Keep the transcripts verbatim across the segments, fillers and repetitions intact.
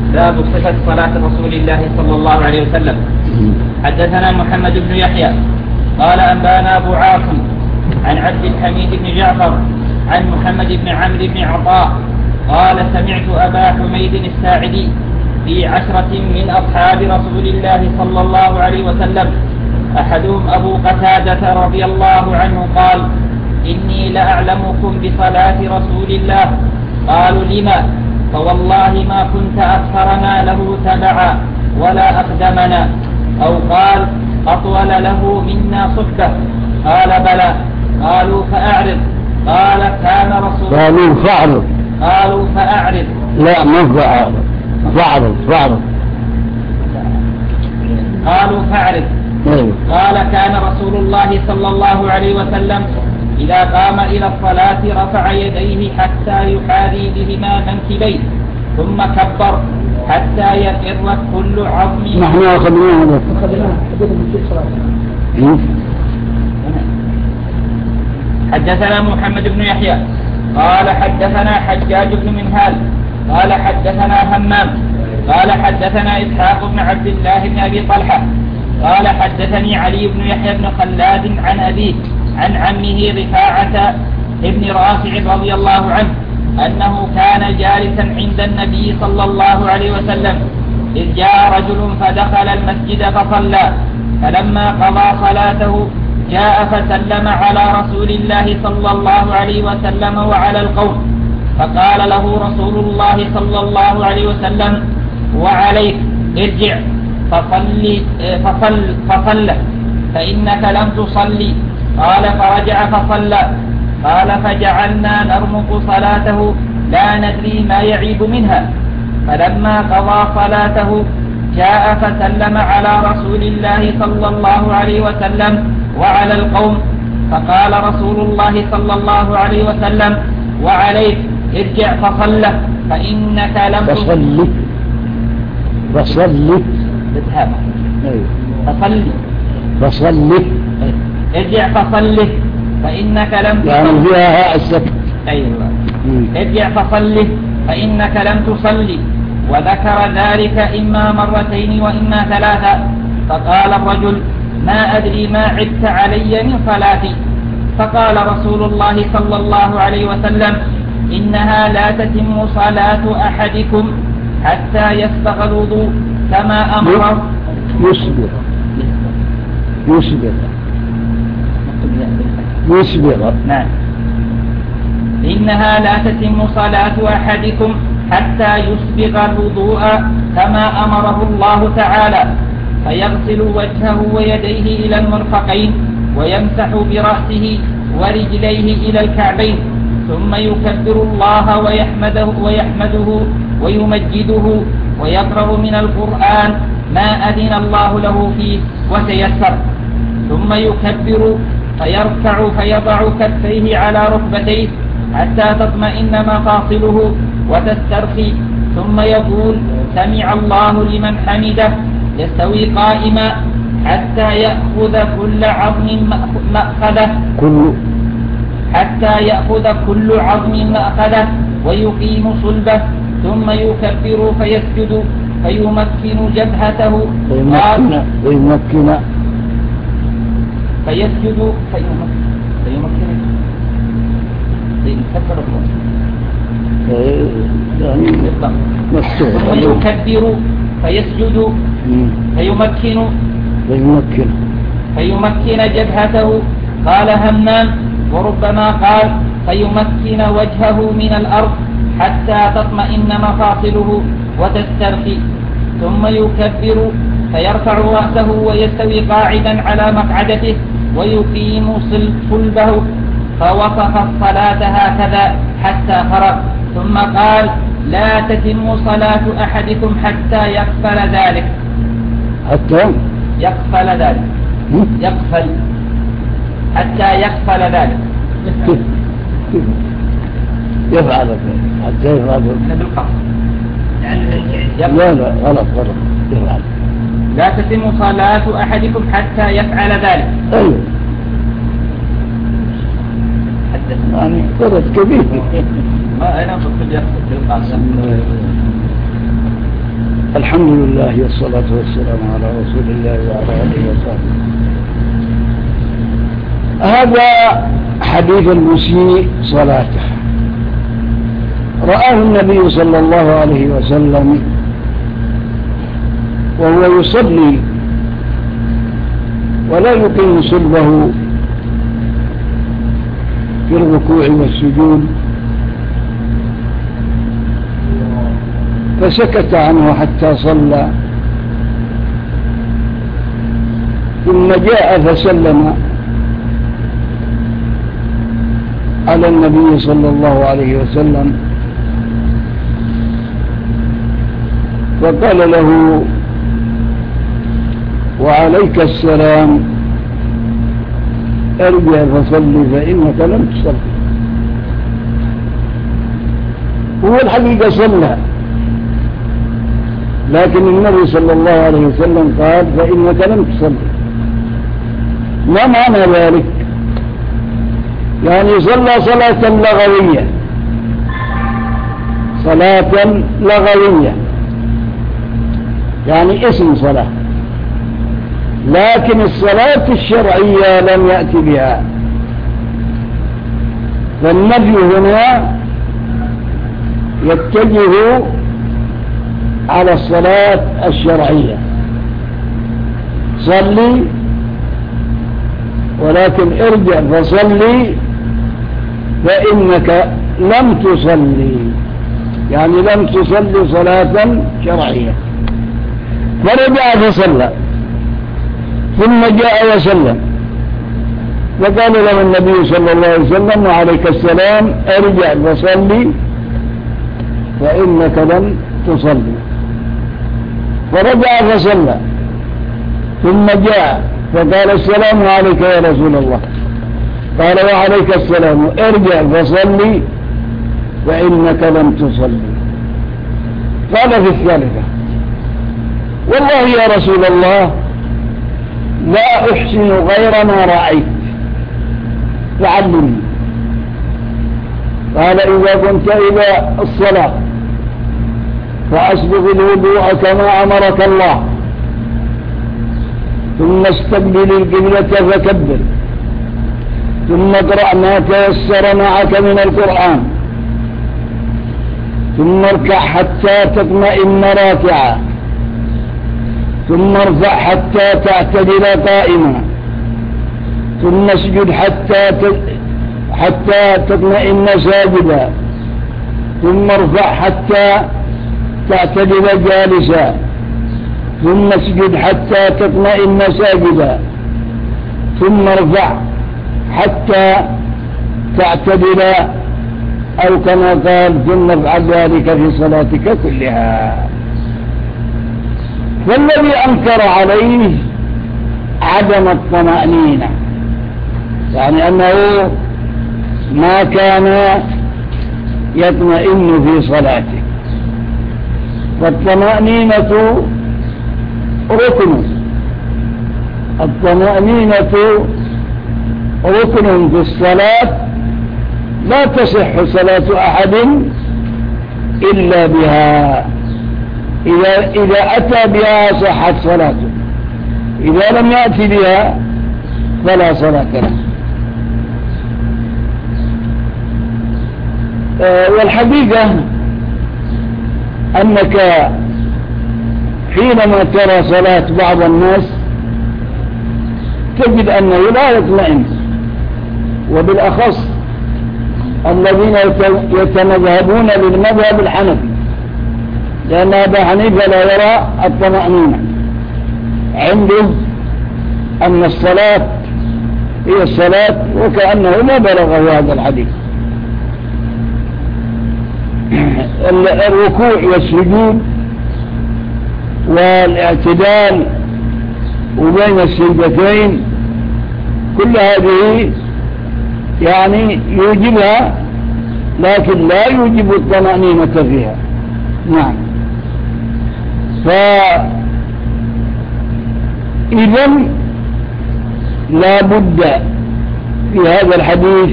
باب صفة صلاة رسول الله صلى الله عليه وسلم. حدثنا محمد بن يحيى قال أنبانا أبو عاصم عن عبد الحميد بن جعفر عن محمد بن عمرو بن عطاء قال سمعت أبا حميد الساعدي في عشرة من أصحاب رسول الله صلى الله عليه وسلم أحدهم أبو قتادة رضي الله عنه قال إني لأعلمكم بصلاة رسول الله. قالوا لما؟ فوالله ما كنت أكثرنا له تبعا ولا أقدمنا، أو قال أطول له منا صحبة. قال بلى. قالوا فأعرض. قال كان رسول قالوا فأعرض. قالوا فأعرض. لا ما فأعرض، فأعرض فأعرض. قالوا فأعرض. قال كان رسول الله صلى الله عليه وسلم إذا قام إلى الصلاة رفع يديه حتى يحاذي بهما منكبيه ثم كبر حتى يفر كل عظم. نحن أخذناه حدثنا محمد بن يحيى قال حدثنا حجاج بن منهال قال حدثنا همام قال حدثنا إسحاق بن عبد الله بن أبي طلحة قال حدثني علي بن يحيى بن خلاد عن أبيه عن عمه رفاعة ابن رافع رضي الله عنه أنه كان جالسا عند النبي صلى الله عليه وسلم إذ جاء رجل فدخل المسجد فصلى، فلما قضى صلاته جاء فسلم على رسول الله صلى الله عليه وسلم وعلى القوم، فقال له رسول الله صلى الله عليه وسلم وعليك ارجع فصل فصل فصل فإنك لم تصلي. قال فرجع فصلى. قال فجعلنا نرمق صلاته لا ندري ما يعيب منها، فلما قضى صلاته جاء فسلم على رسول الله صلى الله عليه وسلم وعلى القوم، فقال رسول الله صلى الله عليه وسلم وعليك ارجع فصلى فإنك لم تصلي فصلي اذهب فصلي فصلي ارجع فصلي فإنك لم تصلي. يعني فيها السكت. أيوة. ارجع فصلي فإنك لم تصلي. وذكر ذلك إما مرتين وإما ثلاثة. فقال الرجل ما أدري ما عدت علي من صلاتي. فقال رسول الله صلى الله عليه وسلم إنها لا تتم صلاة أحدكم حتى يسبغ الوضوء كما أمر. يسبغ يسبغ يسبغ نعم. إنها لا تتم صلاة أحدكم حتى يسبغ الوضوء كما أمره الله تعالى، فيغسل وجهه ويديه إلى المرفقين ويمسح برأسه ورجليه إلى الكعبين، ثم يكبر الله ويحمده, ويحمده ويمجده ويقرأ من القرآن ما أذن الله له فيه وتيسر، ثم يكبر فيركع فيضع كفيه على ركبتيه حتى تطمئن مفاصله وتسترخي، ثم يقول سمع الله لمن حمده، يستوي قائما حتى يأخذ كل عظم مأخذه كل حتى يأخذ كل عظم مأخذه ويقيم صلبه، ثم يكبر فيسجد فيمكن جبهته ويمكن ويمكن فيسجد فيمكن فيكبر يعني ثم يكبر فيسجد فيمكن فيمكن فيمكن جبهته. قال همام وربما قال فيمكن وجهه من الأرض حتى تطمئن مفاصله وتسترخي، ثم يكبر فيرفع رأسه ويستوي قاعدا على مقعدته ويقيم صلبه، فوصف الصلاة هكذا حتى فرغ، ثم قال لا تتم صلاة أحدكم حتى يقفل ذلك. حتى يقفل ذلك يقفل حتى يقفل ذلك يفعل حتى يفعل بالقصد لا لا غلط غلط يفعل. لا تتم صلاة أحدكم حتى يفعل ذلك. أيوه يعني فرص كبير. ما أنا قلت يقصد بالقصد. الحمد لله والصلاة والسلام على رسول الله وعلى آله وصحبه. هذا حديث المسيء صلاته، رآه النبي صلى الله عليه وسلم وهو يصلي ولا يقيم صلبه في الركوع والسجود، فسكت عنه حتى صلى، ثم جاء فسلم على النبي صلى الله عليه وسلم فقال له: وعليك السلام، ارجع فصلي فإنك لم تصلي. هو الحقيقة صلى، لكن النبي صلى الله عليه وسلم قال: فإنك لم تصلي. ما معنى ذلك؟ يعني صلى صلاة لغوية، صلاة لغوية يعني اسم صلاة، لكن الصلاة الشرعية لم يأتي بها. فالنفي هنا يتجه على الصلاة الشرعية، صلي ولكن ارجع فصلي فإنك لم تصلي، يعني لم تصلي صلاة شرعية. فرجع فصلى ثم جاء وسلم، وقال له النبي صلى الله عليه وسلم: وعليك السلام، ارجع فصلي فإنك لم تصلي. فرجع فصلى ثم جاء فقال: السلام عليك يا رسول الله. قال: وعليك السلام، ارجع فصلي فإنك لم تصلي. قال في الثالثة: والله يا رسول الله لا أحسن غير ما رأيت فعلمني. قال: إذا كنت إلى الصلاة فأسبغ الوضوء كما أمرك الله، ثم استقبل القبلة فكبر، ثم اقرأ ما تيسر معك من القرآن، ثم اركع حتى تطمئن راكعا، ثم ارفع حتى تعتدل قائما، ثم اسجد حتى حتى تطمئن ساجدا، ثم ارفع حتى تعتدل جالسا، ثم اسجد حتى تطمئن ساجدا، ثم ارفع حتى تعتدل، أو كما قال: ثم افعل ذلك في صلاتك كلها. فالذي أنكر عليه عدم الطمأنينة، يعني أنه ما كان يطمئن في صلاته. فالطمأنينة ركن، الطمأنينة ركن في الصلاة، لا تصح صلاة أحد إلا بها. إذا, إذا أتى بها صحت صلاته، إذا لم يأتي بها فلا صلاة له. أه والحقيقة أنك حينما ترى صلاة بعض الناس تجد أنه لا يطمئن، وبالأخص الذين يتمذهبون للمذهب الحنفي، لأن أبا حنيفة لا يرى الطمأنينة، عنده أن الصلاة هي الصلاة، وكأنه ما بلغه هذا الحديث. الركوع والسجود والاعتدال وبين السجدتين كل هذه يعني يوجبها، لكن لا يوجب الطمأنينة فيها. نعم. فإذن لا بد في هذا الحديث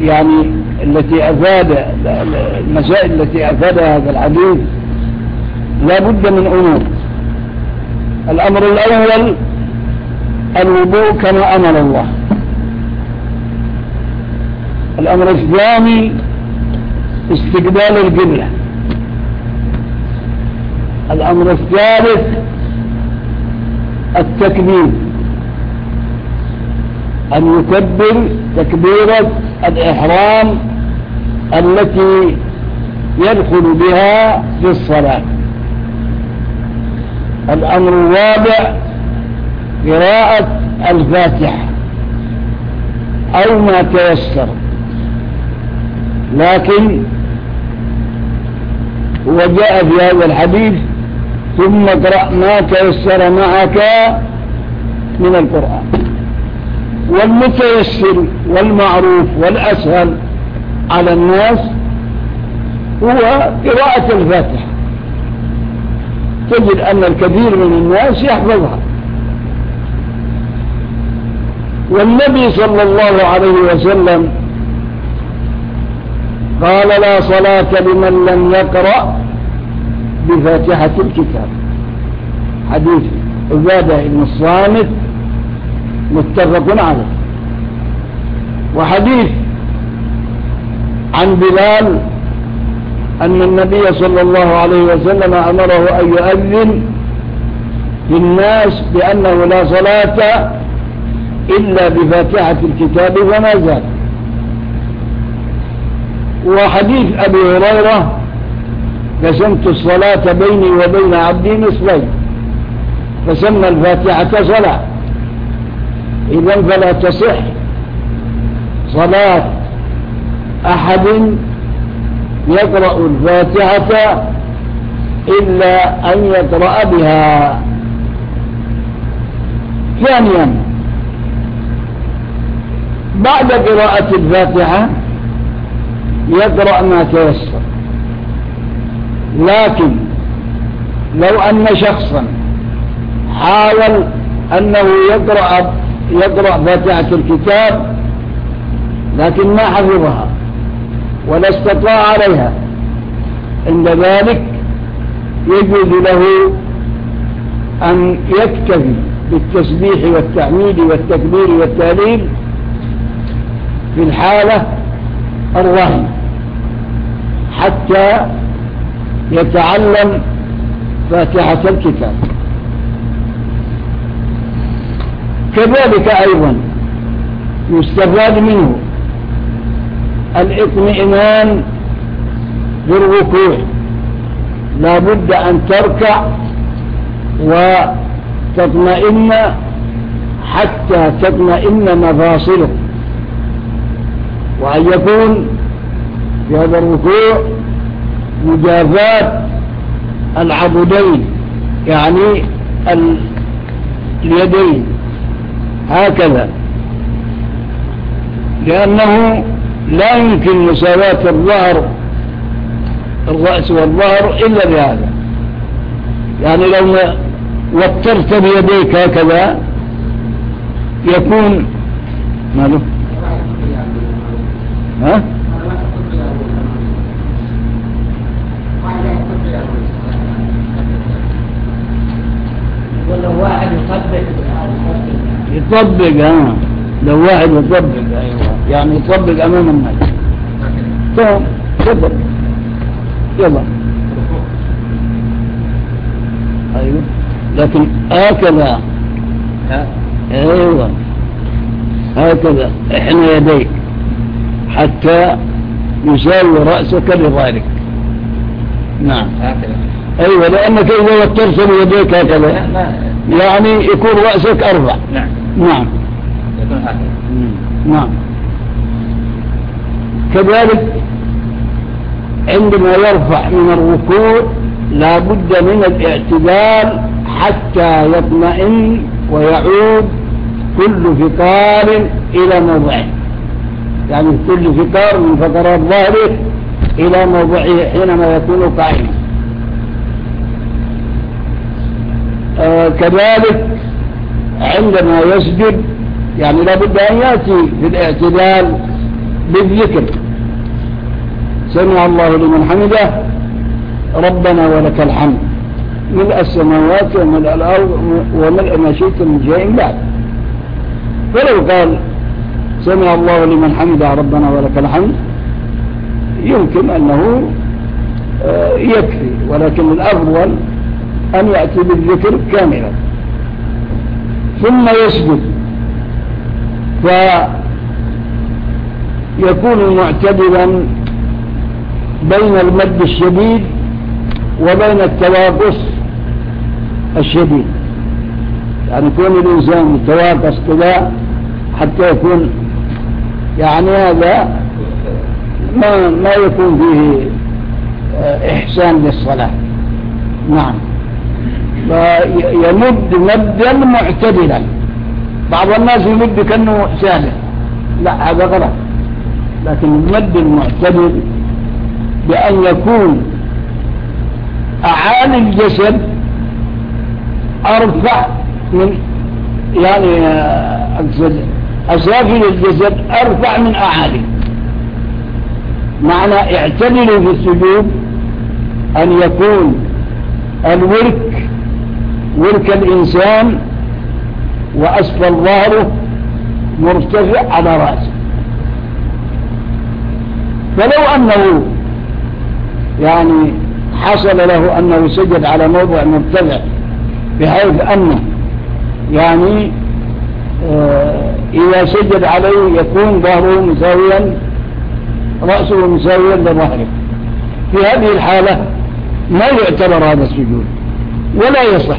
يعني التي أفاد المسائل التي أفادها هذا الحديث لا بد من أمور. الأمر الأول الوضوء كما أمر الله. الأمر الثاني استقبال القبلة. الأمر الثالث التكبير، أن يكبر تكبيرة الإحرام التي يدخل بها في الصلاة. الأمر الرابع قراءة الفاتحة أو ما تيسر، لكن وجاء في هذا الحديث ثم اقرأ ما تيسر معك من القرآن. والمتيسر والمعروف والأسهل على الناس هو قراءة الفاتحة. تجد أن الكثير من الناس يحفظها، والنبي صلى الله عليه وسلم قال لا صلاة لمن لم يقرأ بفاتحة الكتاب. حديث عبادة بن الصامت متفق عليه. وحديث عن بلال أن النبي صلى الله عليه وسلم أمره أن يؤذن للناس بأنه لا صلاة إلا بفاتحة الكتاب وما زال. وحديث أبي هريرة قسمت الصلاة بيني وبين عبدي نصفين فسمى الفاتحة صلاة. إذن فلا تصح صلاة أحد يقرأ الفاتحة إلا أن يقرأ بها. ثانيا بعد قراءة الفاتحة يقرأ ما تيسر، لكن لو أن شخصا حاول أنه يقرأ يقرأ فاتحة الكتاب لكن ما حفظها ولا استطاع عليها، عند ذلك يجوز له أن يكتفي بالتسبيح والتحميد والتكبير والتهليل في الحالة الراهنة حتى يتعلم فاتحة الكتاب. كذلك أيضا يستفاد منه الاطمئنان بالركوع. لا بد أن تركع وتطمئن حتى تطمئن مفاصلك، وأن يكون في هذا الركوع مجافاة العضدين يعني اليدين هكذا، لأنه لا يمكن مساواة الظهر الرأس والظهر إلا بهذا. يعني لو وترت بيديك هكذا يكون ماله ها ولو واحد يطبق يطبق ها لو واحد يطبق أيوة يعني يطبق أمام الناس. تمام تفضل يلا. أيوة لكن هكذا أيوة هكذا احنا يديك حتى يساوي رأسك لظهرك. نعم هكذا. أيوة لأنك إذا وترت يديك هكذا يعني يكون رأسك أربع. نعم نعم يكون هكذا. نعم. كذلك عندما يرفع من الركوع لا بد من الاعتدال حتى يطمئن ويعود كل فقار إلى موضعه، يعني كل فقار من فقرات ظهره إلى موضعه حينما يكون قائما. آه كذلك عندما يسجد يعني لا بد أن يأتي في الاعتدال بالذكر سمع الله لمن حمده ربنا ولك الحمد ملء السماوات وملء الأرض وملء ما شئت من شيء بعد. فلو قال سمع الله لمن حمده ربنا ولك الحمد يمكن أنه يكفي، ولكن الأفضل أن يأتي بالذكر كاملا ثم يسجد، فيكون معتدلا بين المد الشديد وبين التواقص الشديد، يعني يكون الإنسان يتواقص كذا حتى يكون يعني هذا ما, ما يكون فيه إحسان للصلاة. نعم. فيمد مدا معتدلا. بعض الناس يمد كأنه سهل، لا هذا غلط، لكن المد المعتدل بأن يكون أعالي الجسد أرفع من يعني أقصد أسافل الجسد أرفع من أعالي. معنى اعتدلوا في السجود أن يكون الورك ورك الإنسان وأسفل ظهره مرتفع على رأسه. فلو أنه يعني حصل له أنه سجد على موضع مرتفع بحيث أنه يعني آه إذا سجد عليه يكون ظهره مساويا رأسه مساويا لظهره، في هذه الحالة ما يعتبر هذا السجود ولا يصح.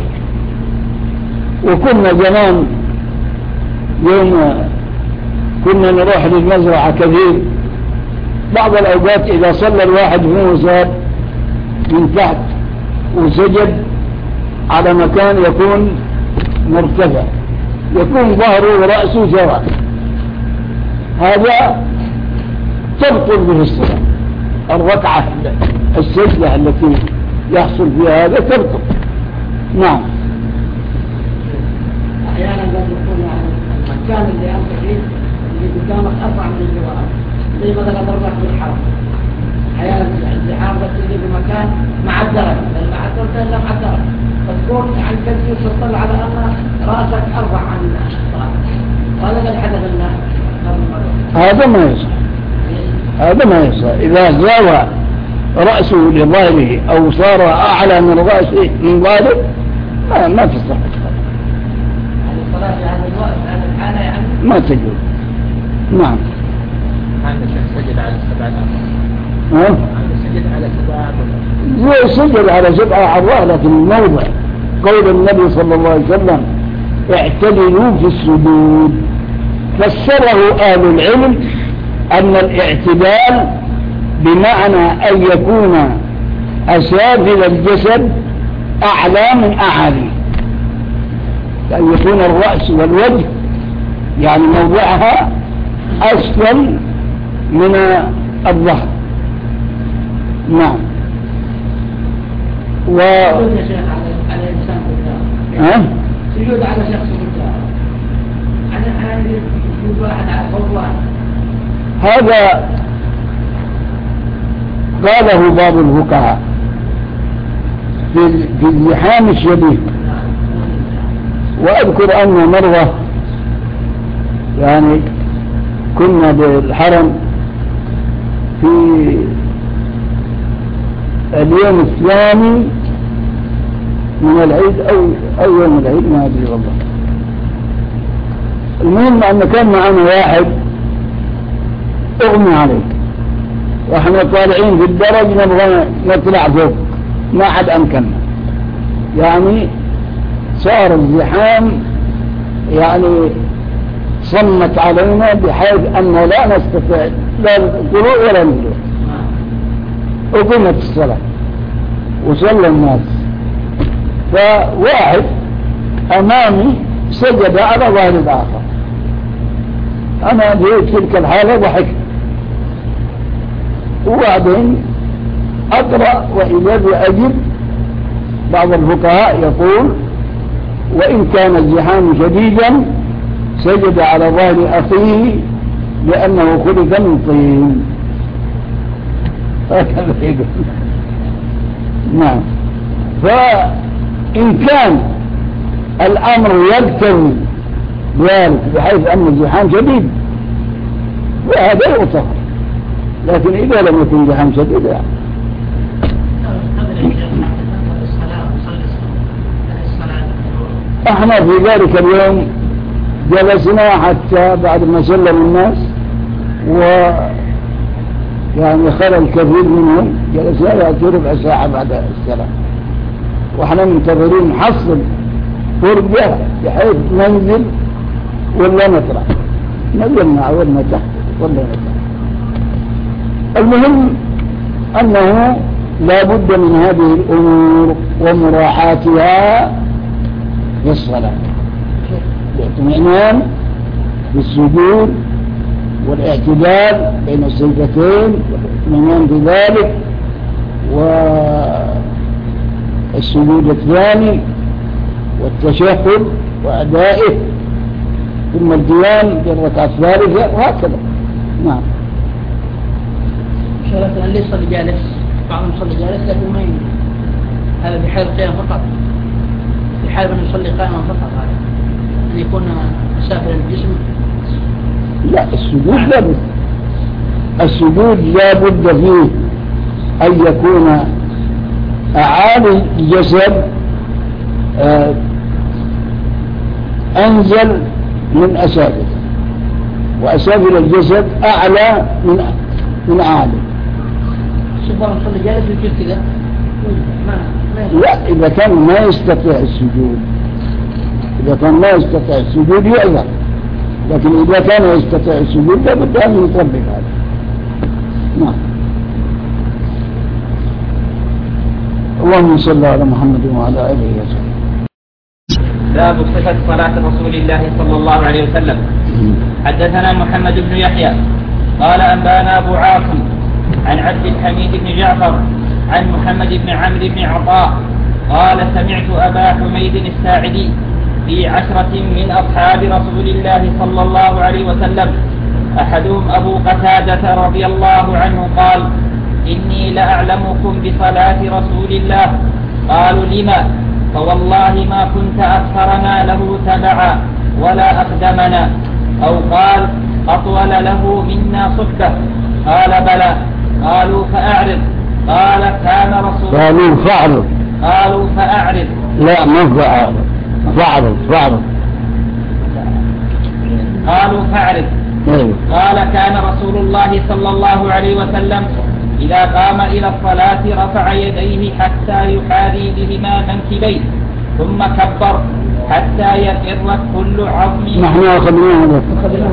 وكنا زمان يوم كنا نروح للمزرعة كثير، بعض الأوقات إذا صلى الواحد هو صار من تحت وسجد على مكان يكون مرتفع يكون ظهره ورأسه سواء، هذا تبطل به الصلاة. الركعة السجدة التي يحصل فيها هذا تبطل. نعم. أحيانا قد يكون المكان اللي أنت فيه اللي قدامك أربع من الجوار، زي مثلا ضربك بالحرم، أحيانا الزحام بس اللي بمكان مع الدرج، مع الدرج إلا مع الدرج، فتكون عن كثير تطلع على أن رأسك أربع عن الصلاة، وهذا قد حدث لنا. هذا ما يصح، هذا ما يصح. إذا زاوى رأسه لظهره أو صار أعلى من رأسه من ظهره ما, ما تصح الصلاة. يعني الصلاة في هذا الوقت هذا الحالة يعني ما تجوز. نعم. عند الشيخ سجد على السبع ها؟ عند سجد على سبع زي سجد على سبع أعضاء، لكن الموضع قول النبي صلى الله عليه وسلم اعتدلوا في السجود، فسره أهل العلم أن الاعتدال بمعنى أن يكون أسافل الجسد أعلى من أعالي، أن يكون الرأس والوجه يعني موضعها أسفل من الظهر. نعم. و سجود يا شيخ على الإنسان قدام. ها؟ سجود على شخص قدام. أنا أنا سجود واحد على فوق واحد. هذا قاله بعض الفقهاء في في الزحام الشديد. وأذكر أن مرة يعني كنا بالحرم في اليوم الثاني من العيد أو أو يوم العيد ما أدري والله. المهم أن كان معنا واحد أغمي عليه وإحنا طالعين في الدرج نبغى نطلع فوق ما عاد أمكننا، يعني صار الزحام يعني صمت علينا بحيث أن لا نستطيع لا الطلوع ولا النزول. وقمت الصلاة وصلى الناس، فواحد أمامي سجد على ظهر الآخر، أنا في تلك الحالة ضحكت، وبعدين أقرأ وإذا بأجب بعض الفقهاء يقول وإن كان الزحام شديدا سجد على ظهر أخيه لأنه خلق من طين. هكذا يقول. نعم. إن كان الأمر يقتضي ذلك بحيث أن الزحام شديد وهذا يغتفر، لكن إذا لم يكن زحام شديد يعني. احنا في ذلك اليوم جلسنا حتى بعد ما سلم الناس و يعني خلى الكثير منهم جلسنا يأتي ربع ساعة بعد السلام، واحنا منتظرين نحصل فرجة بحيث ننزل ولا نطلع، نزلنا ولا تحت ولا نطلع. المهم أنه لا بد من هذه الأمور ومراعاتها في الصلاة، الاطمئنان بالسجود والاعتدال بين السجدتين والاطمئنان بذلك، والسجود الثاني والتشهد وأدائه، ثم القيام بالركعة الثالثة وهكذا. نعم. مثلا اللي يصلي جالس، بعضهم يصلي جالس لكن ما يمكن، هذا بحال قيام فقط، بحال أن يصلي قائما فقط، هذا أن يكون سافر الجسم. لا، السجود لا بد، السجود لا بد فيه أن يكون أعالي الجسد آه أنزل من أسافل، وأسافل الجسد أعلى من من أعلى. سبحان الله جالس يجيب كذا. لا، إذا كان ما يستطيع السجود، إذا كان ما يستطيع السجود يعذر، لكن إذا كان يستطيع السجود لابد أن يطبق هذا. نعم. اللهم صل على محمد وعلى آله وسلم. باب صفة صلاة رسول الله صلى الله عليه وسلم. حدثنا محمد بن يحيى قال أنبانا أبو عاصم عن عبد الحميد بن جعفر عن محمد بن عمرو بن عطاء قال سمعت أبا حميد الساعدي في عشرة من أصحاب رسول الله صلى الله عليه وسلم، أحدهم أبو قتادة رضي الله عنه قال إني لأعلمكم بصلاة رسول الله. قالوا لما؟ فوالله ما كنت أكثرنا له تبعا ولا أقدمنا، أو قال أطول له منا صحبة. قال بلى. قالوا فأعرض. قال كان رسول قالوا فأعرض. قالوا فأعرض. لا، ما فأعرض، فأعرض فأعرض. قالوا فأعرض. قال كان رسول الله صلى الله عليه وسلم إذا قام إلى الصلاة رفع يديه حتى يحاذي بهما منكبيه ثم كبر حتى يفر كل عظم. نحن أخذناه هذا.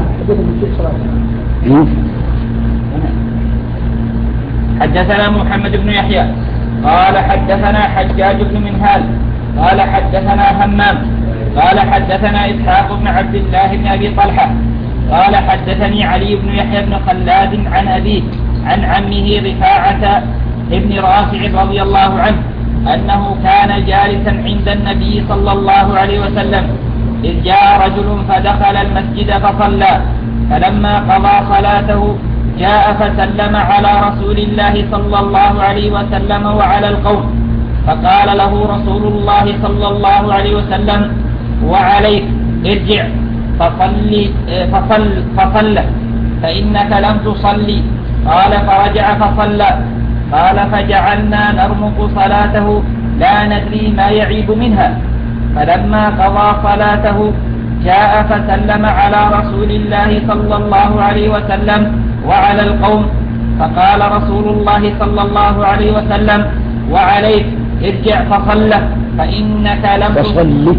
حدثنا محمد بن يحيى قال حدثنا حجاج بن منهال قال حدثنا همام قال حدثنا إسحاق بن عبد الله بن أبي طلحة قال حدثني علي بن يحيى بن خلاد عن أبيه عن عمه رفاعة ابن رافع رضي الله عنه أنه كان جالسا عند النبي صلى الله عليه وسلم إذ جاء رجل فدخل المسجد فصلى، فلما قضى صلاته جاء فسلم على رسول الله صلى الله عليه وسلم وعلى القوم، فقال له رسول الله صلى الله عليه وسلم وعليك ارجع فصل فصل فصل فإنك لم تصلي. قال فرجع فصلى. قال فجعلنا نرمق صلاته لا ندري ما يعيب منها، فلما قضى صلاته جاء فسلم على رسول الله صلى الله عليه وسلم وعلى القوم، فقال رسول الله صلى الله عليه وسلم وعليك ارجع فصل فإنك لم تصلي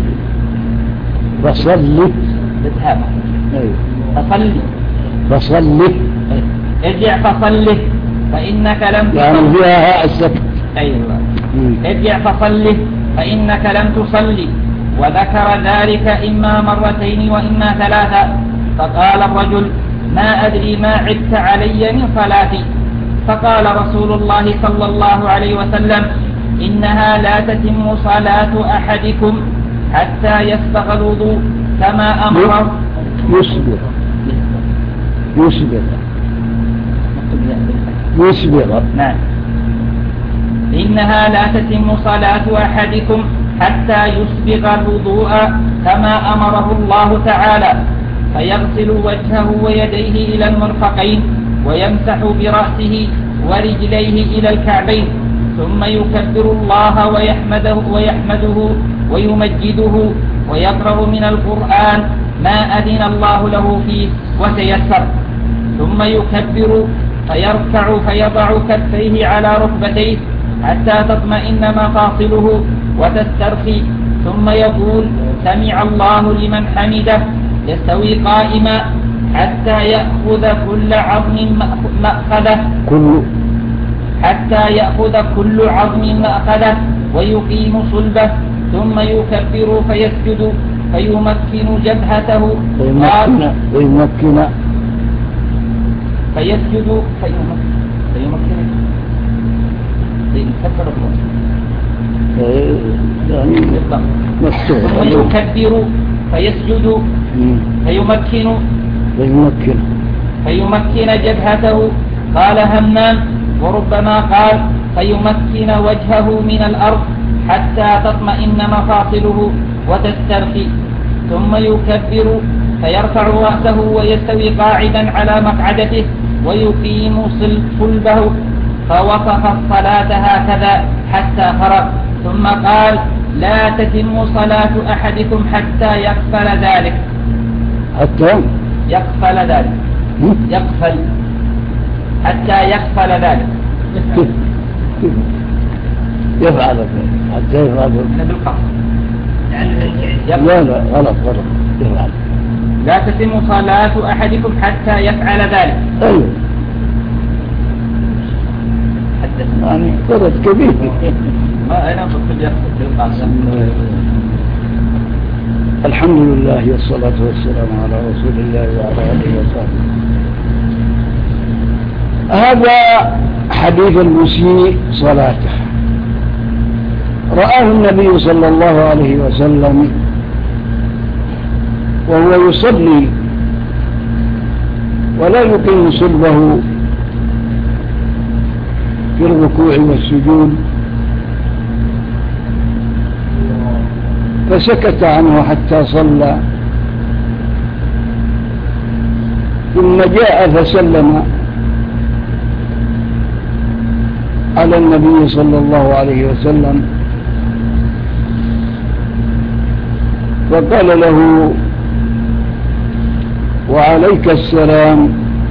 فصلي اذهب فصلي فصلي ارجع فصله فإنك لم تصلي. يعني فيها هاء السكت. أيوة. ارجع فصله فإنك لم تصلي. وذكر ذلك إما مرتين وإما ثلاثة. فقال الرجل ما أدري ما عدت علي من صلاتي. فقال رسول الله صلى الله عليه وسلم إنها لا تتم صلاة أحدكم حتى يسبغ الوضوء كما أمر. يسبغ يسبغ يسبغ. نعم. إنها لا تتم صلاة أحدكم حتى يسبغ الوضوء كما أمره الله تعالى، فيغسل وجهه ويديه إلى المرفقين ويمسح برأسه ورجليه إلى الكعبين، ثم يكبر الله ويحمده, ويحمده ويمجده ويقرأ من القرآن ما أذن الله له فيه وتيسر، ثم يكبر فيركع فيضع كفيه على ركبتيه حتى تطمئن مفاصله وتسترخي، ثم يقول سمع الله لمن حمده، يستوي قائما حتى يأخذ كل عظم مأخذه كل حتى يأخذ كل عظم مأخذه ويقيم صلبه، ثم يكبر فيسجد فيمكن جبهته ويمكن ويمكن فيسجد فيمكن فيكبر يعني ثم يكبر فيسجد فيمكن ويمكن فيمكن جبهته. قال همام وربما قال فيمكن وجهه من الأرض حتى تطمئن مفاصله وتسترخي، ثم يكبر فيرفع رأسه ويستوي قاعدا على مقعدته ويقيم صلبه، فوصف الصلاة هكذا حتى فرغ، ثم قال لا تتم صلاة أحدكم حتى يقفل ذلك حتى يقفل ذلك يقفل حتى يقفل ذلك يفعل حتى يفعل لا لا غلط غلط يفعل لا تتم صلاة أحدكم حتى يفعل ذلك. أيوه يعني غلط كبير. ما أنا قلت بالقاسم. الحمد لله والصلاة والسلام على رسول الله وعلى آله وصحبه. هذا حديث المسيء صلاته، رآه النبي صلى الله عليه وسلم وهو يصلي ولا يقيم صلبه في الركوع والسجود، فسكت عنه حتى صلى، ثم جاء فسلم على النبي صلى الله عليه وسلم فقال له وعليك السلام،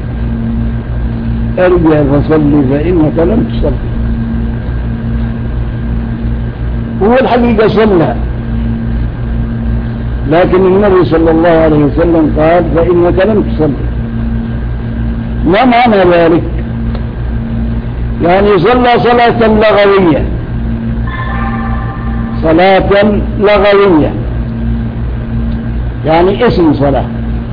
ارجع فصلي فإنك لم تصلي. هو الحقيقة صلى، لكن النبي صلى الله عليه وسلم قال فإنك لم تصلي. ما معنى ذلك؟ يعني صلى صلاة لغوية، صلاة لغوية يعني اسم صلاة،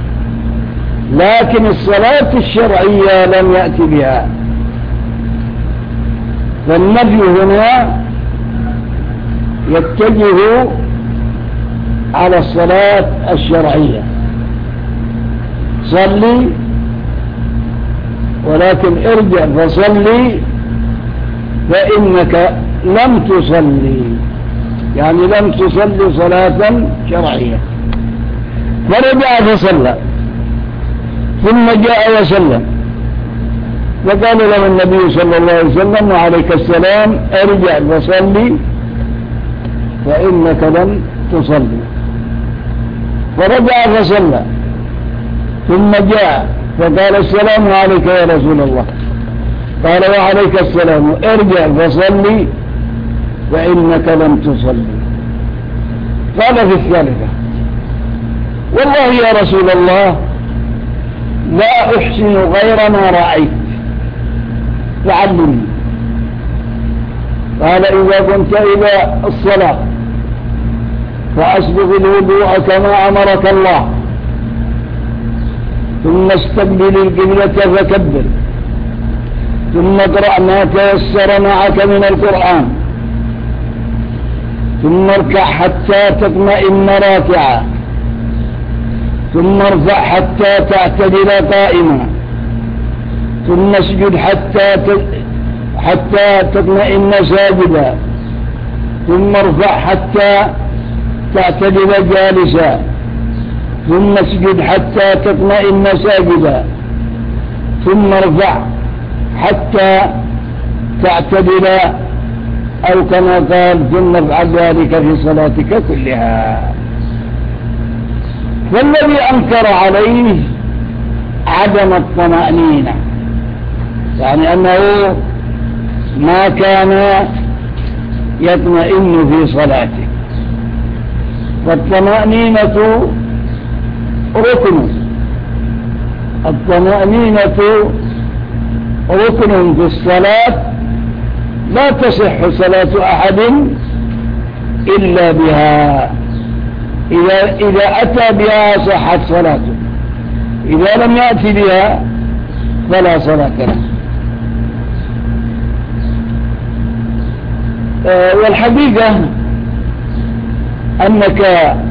لكن الصلاة الشرعية لم يأتي بها، فالنفي هنا يتجه على الصلاة الشرعية، صلي ولكن ارجع فصلي فإنك لم تصلي، يعني لم تصلي صلاة شرعية. فرجع فصلى ثم جاء وسلم، فقال له النبي صلى الله عليه وسلم وعليك السلام، ارجع فصلي فإنك لم تصلي. فرجع فصلى ثم جاء فقال السلام عليك يا رسول الله، قال وعليك السلام، ارجع فصلي فإنك لم تصلي. قال في الثالثة والله يا رسول الله لا أحسن غير ما رأيت فعلمني. قال إذا كنت إلى الصلاة فأسبغ الوضوء كما أمرك الله، ثم استقبل القبلة فكبر، ثم اقرأ ما تيسر معك من القرآن، ثم اركع حتى تطمئن راكعا، ثم ارفع حتى تعتدل قائما، ثم اسجد حتى حتى تطمئن ساجدا، ثم ارفع حتى تعتدل جالسا ثم اسجد حتى تطمئن ساجدا ثم ارفع حتى تعتدل، أو كما قال ثم افعل ذلك في صلاتك كلها. فالذي أنكر عليه عدم الطمأنينة، يعني أنه ما كان يطمئن في صلاته. فالطمأنينة ركن، الطمأنينة ركن في الصلاة، لا تصح صلاة أحد إلا بها. إذا, إذا أتى بها صحت صلاته، إذا لم يأتي بها فلا صلاة له. أه والحقيقة أنك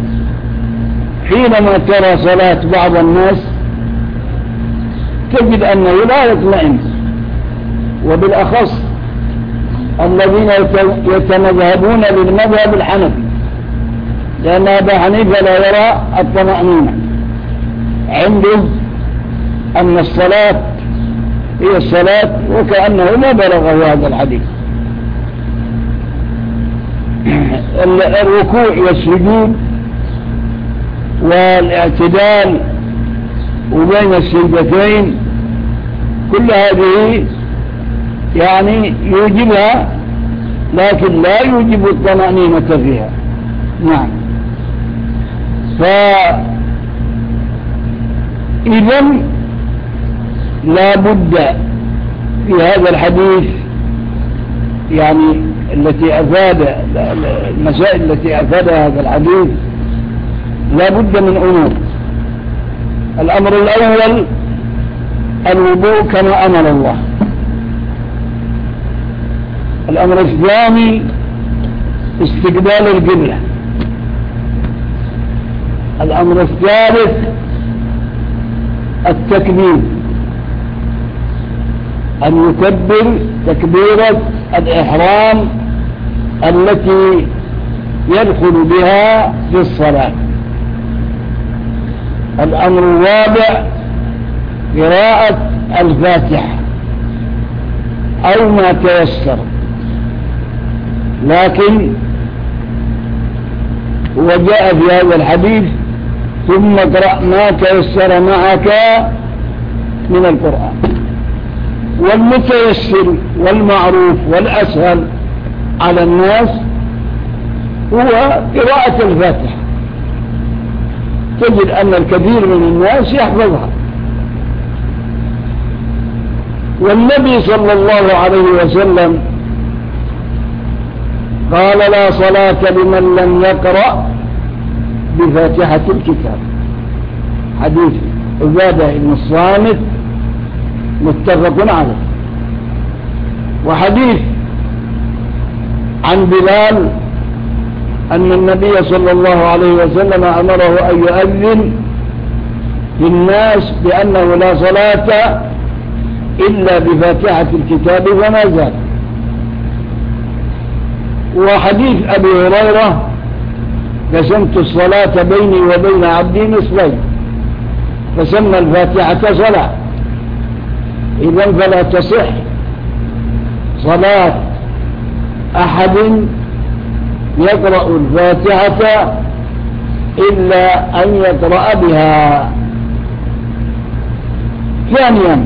حينما ترى صلاة بعض الناس تجد أنه لا يطمئن، وبالأخص الذين يتمذهبون للمذهب الحنفي، لأن أبا حنيفة لا يرى الطمأنينة، عنده أن الصلاة هي الصلاة، وكأنه ما بلغه هذا الحديث. الركوع والسجود والاعتدال وبين السجدتين كل هذه يعني يوجبها، لكن لا يوجب الطمأنينة فيها. نعم. فإذن لا بد في هذا الحديث، يعني التي أفاد المسائل التي أفادها هذا الحديث، لا بد من أمور. الأمر الأول الوضوء كما أمر الله. الأمر الثاني استقبال القبلة. الأمر الثالث التكبير، أن يكبر تكبيرة الإحرام التي يدخل بها في الصلاة. الأمر الرابع قراءة الفاتحة أو ما تيسر، لكن وجاء في هذا الحديث ثم اقرأ ما تيسر معك من القرآن. والمتيسر والمعروف والأسهل على الناس هو قراءة الفاتحة. تجد أن الكثير من الناس يحفظها، والنبي صلى الله عليه وسلم قال لا صلاة لمن لم يقرأ بفاتحة الكتاب. حديث عبادة بن الصامت متفق عليه. وحديث عن بلال أن النبي صلى الله عليه وسلم أمره أن يؤذن في الناس بأنه لا صلاة إلا بفاتحة الكتاب فما زال. وحديث أبي هريرة قسمت الصلاة بيني وبين عبدي نصفين فسمى الفاتحة صلاة. إذن فلا تصح صلاة أحد يقرأ الفاتحة إلا أن يقرأ بها. ثانيا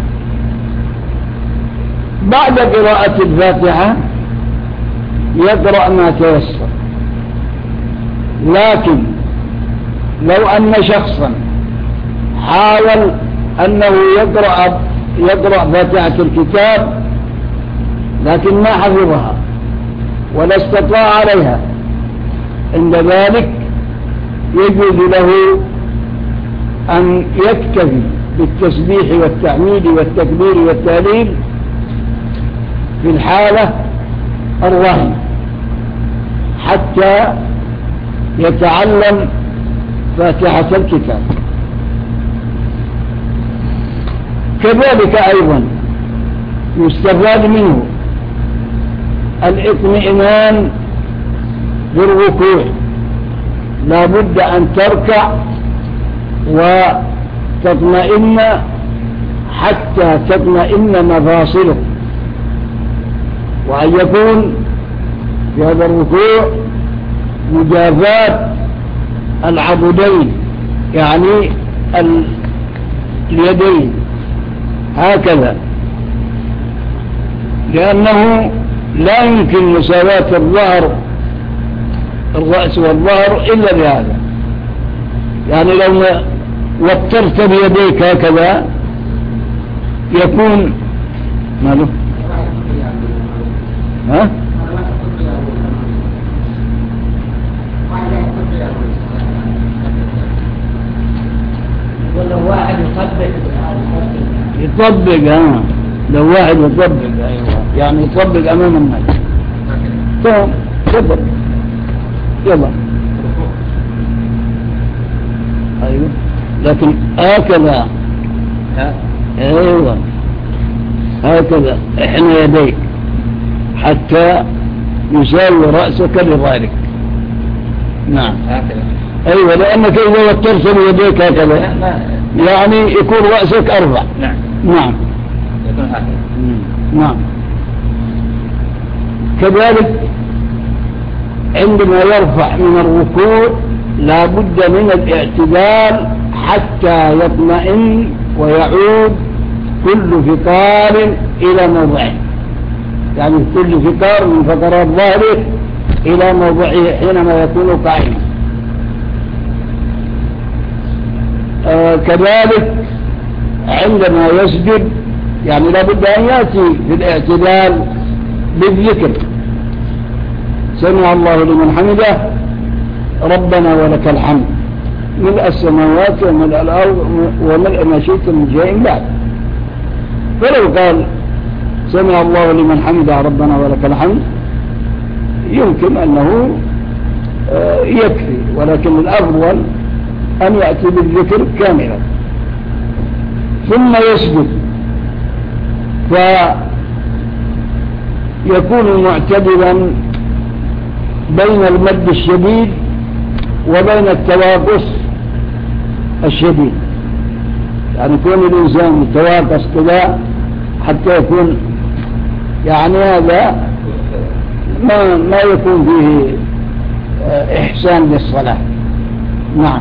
بعد قراءة الفاتحة يقرأ ما تيسر، لكن لو أن شخصا حاول أنه يقرأ يقرأ فاتحة الكتاب لكن ما حفظها ولا استطاع عليها، عند ذلك يجوز له أن يكتفي بالتسبيح والتحميد والتكبير والتهليل في الحالة الراهنة حتى يتعلم فاتحة الكتاب. كذلك أيضا يستفاد منه الاطمئنان بالركوع لا بد أن تركع وتطمئن حتى تطمئن مفاصلك، وأن يكون في هذا الركوع مجافاة العضدين يعني اليدين هكذا، لأنه لا يمكن مساواة الظهر الرأس والظهر إلا بهذا. يعني لو وترت بيديك هكذا يكون ماله ها ولو واحد يطبق يطبق ها لو واحد يطبق أيوة يعني يطبق أمام الناس تمام تفضل يلا أيوة لكن هكذا أيوة هكذا احنا يديك حتى يساوي رأسك لظهرك. نعم هكذا أيوة لأنك إذا وترت بيديك هكذا يعني يكون رأسك أرفع. نعم نعم يكون هكذا. نعم كذلك عندما يرفع من الركوع لا بد من الاعتدال حتى يطمئن ويعود كل فقار إلى موضعه، يعني كل فقار من فقرات ظهره إلى موضعه حينما يكون قائما. آه كذلك عندما يسجد يعني لا بد أن يأتي في الاعتدال بالذكر سمع الله لمن حمده ربنا ولك الحمد ملء السماوات وملء الأرض وملء ما شئت من شيء بعد. فلو قال سمع الله لمن حمده ربنا ولك الحمد يمكن أنه يكفي، ولكن الأفضل أن يأتي بالذكر كاملا ثم يسجد فيكون معتدلا بين المد الشديد وبين التواقص الشديد، يعني يكون الإنسان يتواقص كذا حتى يكون يعني هذا ما, ما يكون فيه إحسان للصلاة. نعم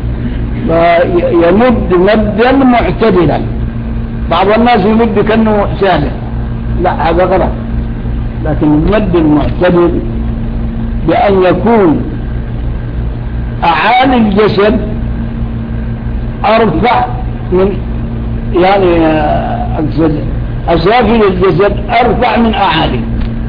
فيمد مدا معتدلا. بعض الناس يمد كأنه سهل، لا هذا غلط، لكن المد المعتدل بأن يكون أعالي الجسد أرفع من يعني أسافل الجسد أرفع من أعالي.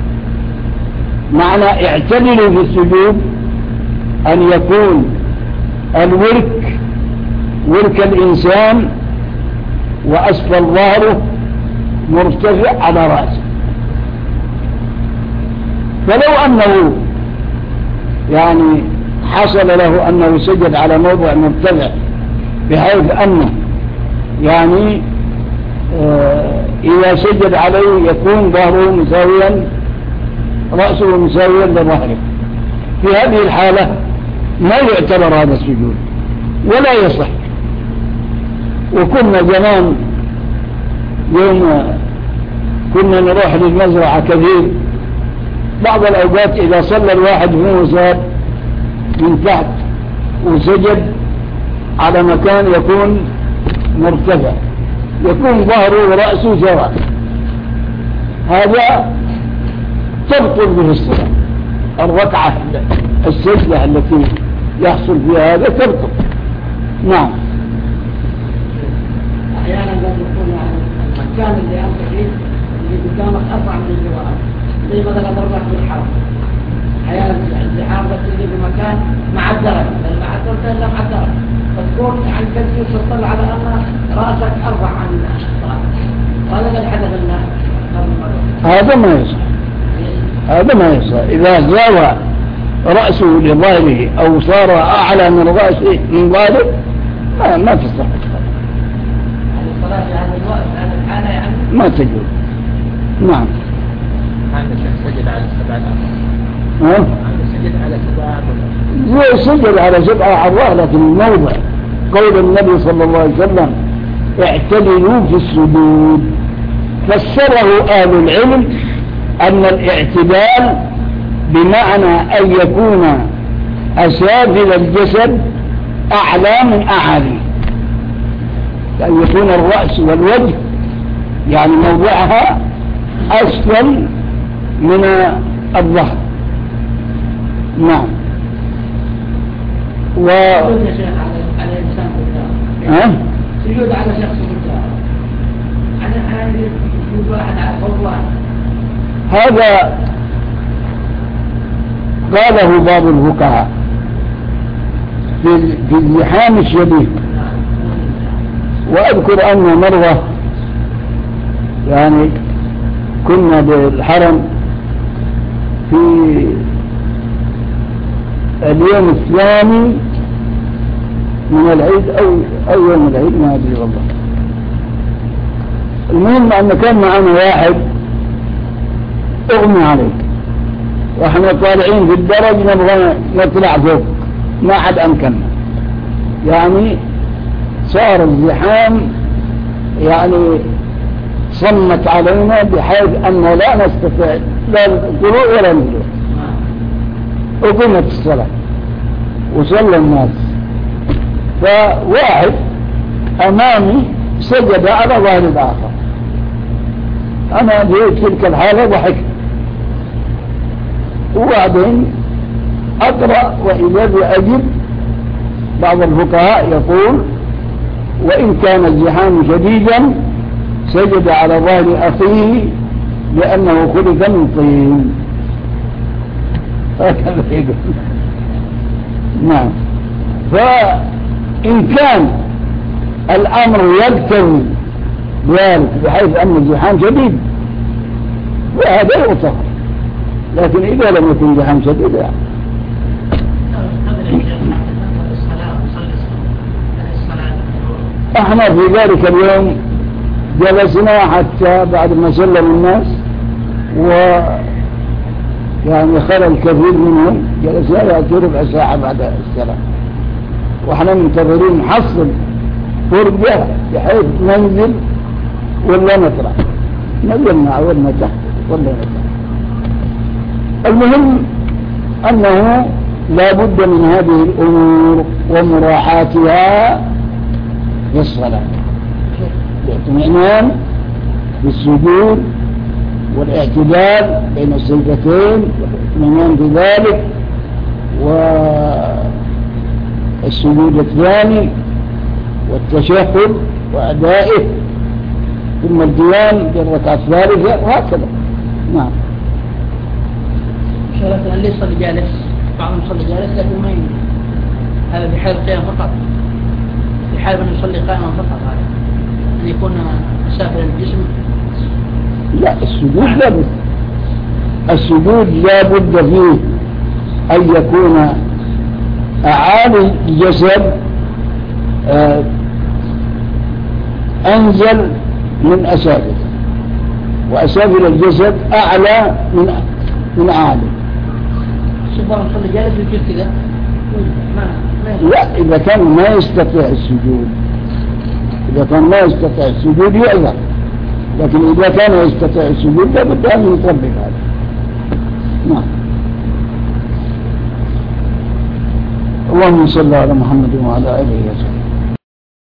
معنى اعتدلوا في السجود أن يكون الورك ورك الإنسان وأسفل ظهره مرتفع على رأسه. فلو أنه يعني حصل له أنه سجد على موضع مرتفع بحيث أنه يعني آه إذا سجد عليه يكون ظهره مساويا رأسه مساويا لظهره، في هذه الحالة ما يعتبر هذا السجود ولا يصح. وكنا زمان يوم كنا نروح للمزرعة كثير، بعض الأوقات إذا صلى الواحد هو ساب من تحت وسجد على مكان يكون مرتفع يكون ظهره ورأسه سواء، هذا تبطل به الصلاة. الركعة السجدة التي يحصل فيها هذا تبطل. نعم أحيانا قد يكون يعني المكان اللي أنت فيه اللي قدامك أرفع من اللي وراءك، زي مثلا ضربك بالحرم أحيانا الزحام بس اللي بمكان مع الدرجة لأن مع الدرجة إلا مع الدرجة فتكون يعني قد يوصل على أن رأسك أرفع عن الصلاة، وهذا قد حدث لنا. هذا ما يصح، هذا ما يصح. إذا زاوى رأسه لظهره أو صار أعلى من رأسه من ظهره ما, ما تصح الصلاة. يعني الصلاة في هذا الوقت هذا الحالة يعني ما تجوز. نعم عند الشيخ سجد على السبع الأرض. ها؟ عند الشيخ سجد على كتاب زي سجد على سبعة أعضاء، لكن الموضع قول النبي صلى الله عليه وسلم اعتدلوا في السجود، فسره أهل العلم أن الاعتدال بمعنى أن يكون أسافل الجسد أعلى من أعالي، أن يكون الرأس والوجه يعني موضعها أسفل من الظهر. نعم. و سجود يا شيخ على الإنسان قدام، ها؟ سجود على شخص قدام، أنا أنا يجوز واحد على فوق واحد. هذا قاله بعض الفقهاء في في الزحام الشديد. وأذكر أن مرة يعني كنا بالحرم في اليوم الثاني من العيد أو أو يوم العيد ما أدري والله. المهم أن كان معنا واحد أغمى عليه، وإحنا طالعين في الدرج نبغى نطلع فوق، ما عاد أمكننا، يعني صار الزحام يعني صمت علينا بحيث أن لا نستطيع لا الطلوع ولا النزول. وقمت الصلاة وصلى الناس، فواحد أمامي سجد على ظهر الآخر، أنا جيت تلك الحالة ضحكت، وبعدين أقرأ وإذا بأجب بعض الفقهاء يقول وإن كان الزحام شديدا سجد على ظهر أخيه لأنه خلق من طين. هكذا يقول. نعم. فإن كان الأمر يقتضي ذلك بحيث أن الزحام شديد وهذا يغتفر، لكن إذا لم يكن زحام شديد يعني. احنا في ذلك اليوم جلسنا حتى بعد ما سلم الناس و يعني خلى الكثير منهم، جلسنا يأتي ربع ساعة بعد السلام، واحنا منتظرين نحصل فرجة بحيث ننزل ولا نطلع. نزلنا عودنا تحت ولا نطلع. المهم أنه لا بد من هذه الأمور ومراعاتها في الصلاة، الاطمئنان بالسجود والاعتدال بين السجدتين والاطمئنان بذلك، والسجود الثاني والتشهد وأدائه، ثم القيام بالركعة الثالثة وهكذا. نعم. شرفنا اللي يصلي جالس، بعضهم يصلي جالس لكن ما يمكن، هذا في حال القيام فقط، في حال من يصلي قائما فقط، هذا أن يكون مسافر الجسم. لا، السجود لا بد، السجود لا بد فيه أن يكون أعالي الجسد آه أنزل من أسافل، وأسافل الجسد أعلى من من أعلى. سبحان الله صلي جالس ويجيب كذا. لا، إذا كان ما يستطيع السجود، إذا كان ما يستطيع السجود يعذر، لكن إذا كان يستطيع السجود لابد أن يطبق هذا. نعم. اللهم صل على محمد وعلى آله وصحبه.